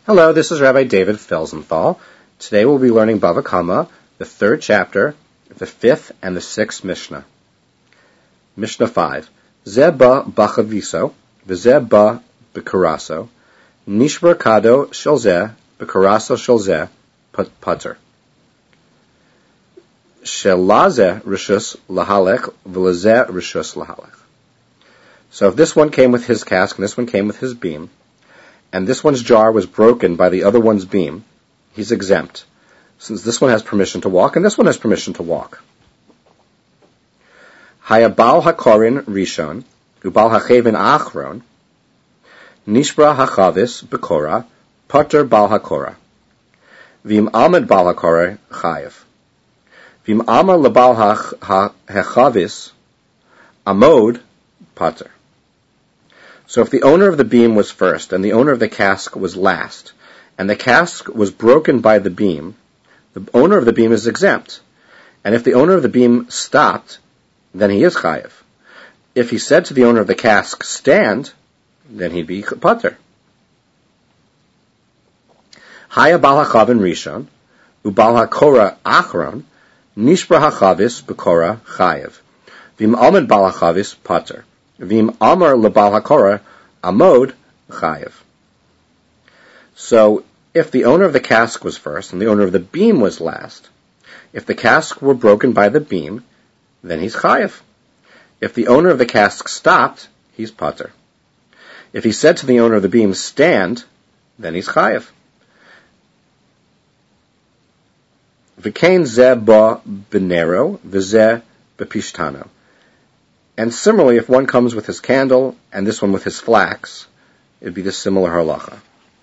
Hello, this is Rabbi David Felsenthal. Today we'll be learning Bava Kama, the third chapter, the fifth and the sixth Mishnah. Mishnah 5. Zeh ba b'chaviso, v'zeh ba b'karaso, nishbar kado shel zeh, b'karaso shel zeh, pater. Shelazeh rishus lahalech, v'lazeh rishus lahalech. So if this one came with his cask and this one came with his beam, and this one's jar was broken by the other one's beam, he's exempt, since this one has permission to walk and this one has permission to walk. Hayabal hakorin rishon, ubal hachavin achron, nishbra hachavis bekora, pater bal hakora. Vim amad bal hakora chayev. Vim amar lebal hachavis, amod, pater. So if the owner of the beam was first and the owner of the cask was last, and the cask was broken by the beam, the owner of the beam is exempt. And if the owner of the beam stopped, then he is chayev. If he said to the owner of the cask, stand, then he'd be pater. Haya bal hachavin rishon, ubal hakora achron, nishbra hachavis bekora chayev. Vim amad bal hachavis pater. Vim amar lebal hakora amod chayev. So, if the owner of the cask was first and the owner of the beam was last, if the cask were broken by the beam, then he's chayev. If the owner of the cask stopped, he's pater. If he said to the owner of the beam, stand, then he's chayev. V'kein zeh ba b'nero, v'zeh b'pishtano. And similarly, if one comes with his candle and this one with his flax, it'd be the similar halacha.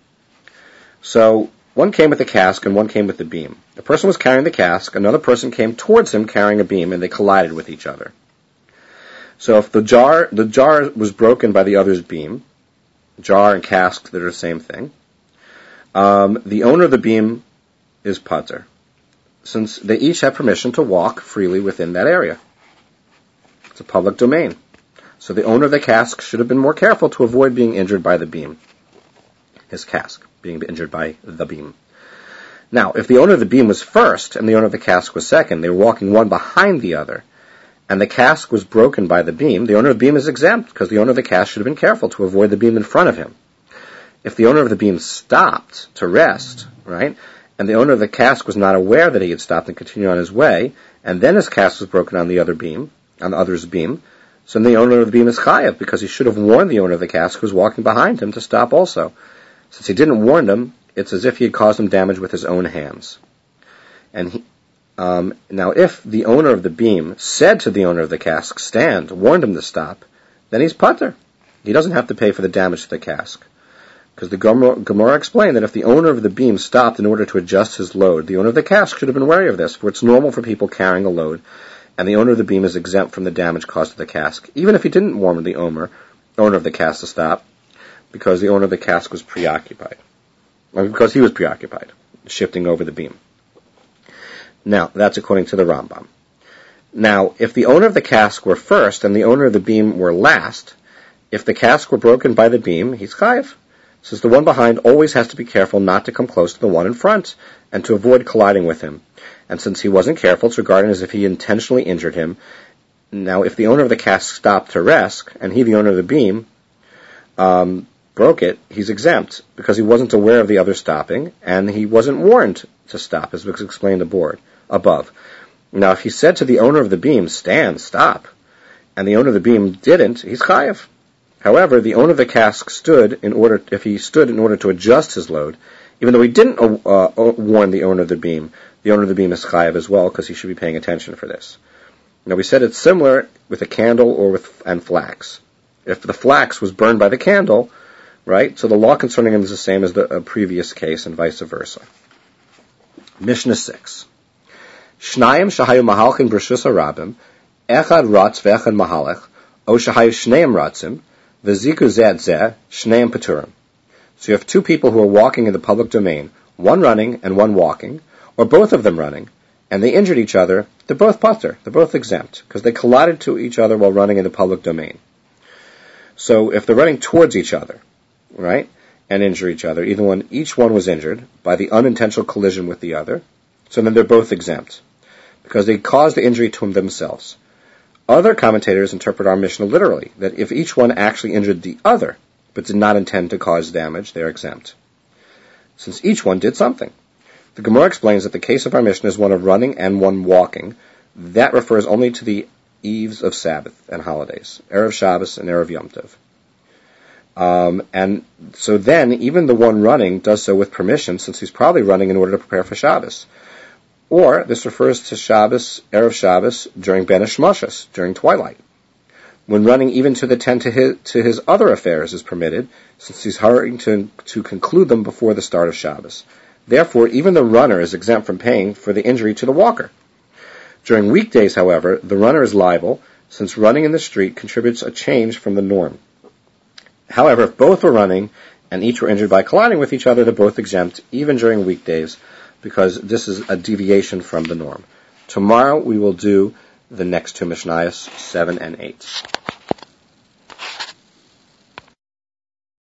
So, one came with the cask and one came with the beam. The person was carrying the cask, another person came towards him carrying a beam, and they collided with each other. So if the jar was broken by the other's beam, jar and cask that are the same thing, the owner of the beam is pater, since they each have permission to walk freely within that area. It's a public domain. So the owner of the cask should have been more careful to avoid being injured by the beam. His cask being injured by the beam. Now, if the owner of the beam was first and the owner of the cask was second, they were walking one behind the other, and the cask was broken by the beam, the owner of the beam is exempt because the owner of the cask should have been careful to avoid the beam in front of him. If the owner of the beam stopped to rest, right, and the owner of the cask was not aware that he had stopped and continued on his way, and then his cask was broken on the other's beam, so the owner of the beam is chayev because he should have warned the owner of the cask who was walking behind him to stop also. Since he didn't warn him, it's as if he had caused him damage with his own hands. And now if the owner of the beam said to the owner of the cask, stand, warned him to stop, then he's pater. He doesn't have to pay for the damage to the cask. Because the Gemara explained that if the owner of the beam stopped in order to adjust his load, the owner of the cask should have been wary of this, for it's normal for people carrying a load, and the owner of the beam is exempt from the damage caused to the cask, even if he didn't warn the owner of the cask to stop, because the owner of the cask was preoccupied. Or because he was preoccupied, shifting over the beam. Now, that's according to the Rambam. Now, if the owner of the cask were first and the owner of the beam were last, if the cask were broken by the beam, he's chayev. Since the one behind always has to be careful not to come close to the one in front, and to avoid colliding with him. And since he wasn't careful, it's regarded as if he intentionally injured him. Now, if the owner of the cask stopped to rest, and he, the owner of the beam, broke it, he's exempt, because he wasn't aware of the other stopping, and he wasn't warned to stop, as was explained above. Now, if he said to the owner of the beam, stand, stop, and the owner of the beam didn't, he's chayev. However, the owner of the cask stood in order to adjust his load, even though he didn't warn the owner of the beam is chayev as well, because he should be paying attention for this. Now, we said it's similar with a candle and flax. If the flax was burned by the candle, right, so the law concerning him is the same as the previous case and vice versa. Mishnah 6. Shnayim shahayu mahalchin b'rshus harabim, echad ratz ve'echad mahalech, o shahayu shneim ratzim, v'ziku zeh zeh, shneim paturim. So you have two people who are walking in the public domain, one running and one walking, or both of them running, and they injured each other, they're both pater, they're both exempt, because they collided to each other while running in the public domain. So if they're running towards each other, right, and injure each other, even when each one was injured by the unintentional collision with the other, so then they're both exempt, because they caused the injury to themselves. Other commentators interpret our Mishnah literally, that if each one actually injured the other, but did not intend to cause damage, they are exempt, since each one did something. The Gemara explains that the case of our Mishnah is one of running and one walking. That refers only to the eves of Sabbath and holidays, Erev Shabbos and Erev Yom Tov. And so then, even the one running does so with permission, since he's probably running in order to prepare for Shabbos. Or, this refers to Shabbos, Erev Shabbos, during Ben Ishmashas, during twilight, when running even to the tent to his other affairs is permitted, since he's hurrying to conclude them before the start of Shabbos. Therefore, even the runner is exempt from paying for the injury to the walker. During weekdays, however, the runner is liable, since running in the street contributes a change from the norm. However, if both were running and each were injured by colliding with each other, they're both exempt, even during weekdays, because this is a deviation from the norm. Tomorrow we will do the next two Mishnayos, 7 and 8.